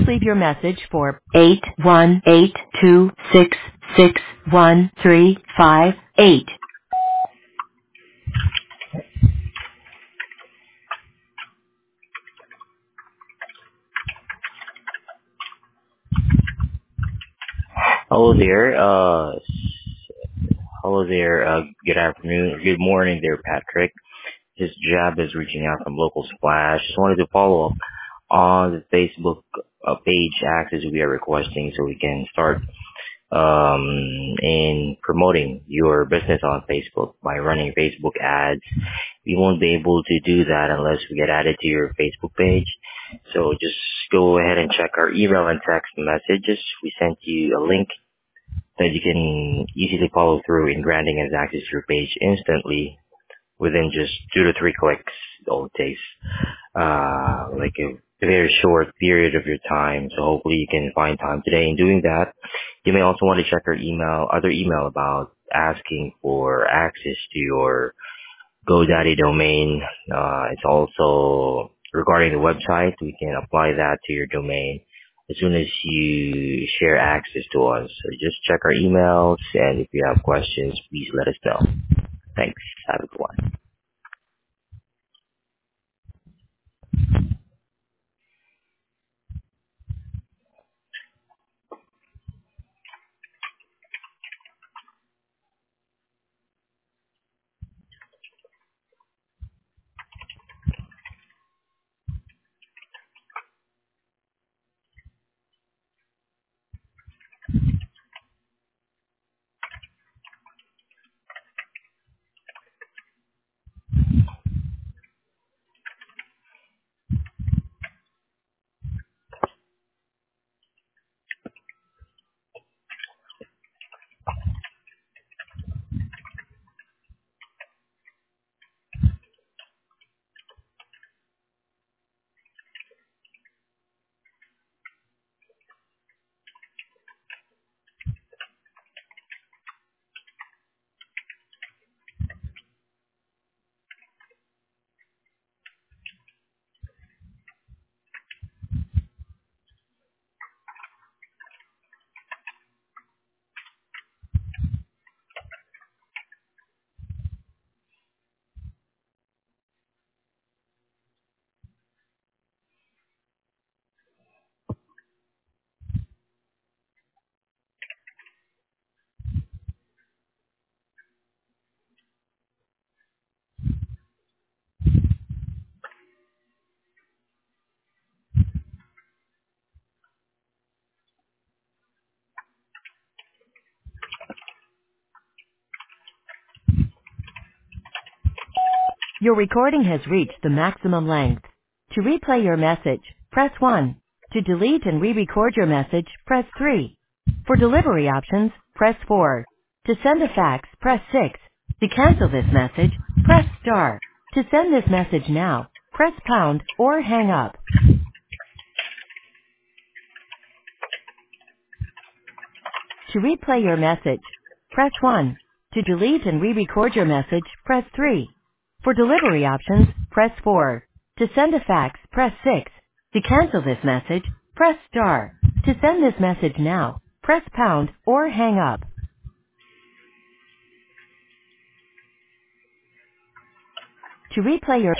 leave your message for 818266135. Hello there. Hello there. Good afternoon. Good morning there, Patrick. This job is reaching out from Local Splash. Just wanted to follow up on the Facebook page access we are requesting so we can start in promoting your business on Facebook by running Facebook ads. We won't be able to do that unless we get added to your Facebook page. So just go ahead and check our email and text messages. We sent you a link that you can easily follow through in granting us access to your page instantly within just 2 to 3 clicks. All it takes, like a very short period of your time. So hopefully you can find time today in doing that. You may also want to check our other email about asking for access to your GoDaddy domain. It's also regarding the website. We can apply that to your domain as soon as you share access to us. So just check our emails, and if you have questions, please let us know. Thanks. Have a good one. Your recording has reached the maximum length. To replay your message, press 1. To delete and re-record your message, press 3. For delivery options, press 4. To send a fax, press 6. To cancel this message, press star. To send this message now, press pound or hang up. To replay your message, press 1. To delete and re-record your message, press 3. For delivery options, press 4. To send a fax, press 6. To cancel this message, press star. To send this message now, press pound or hang up. To replay your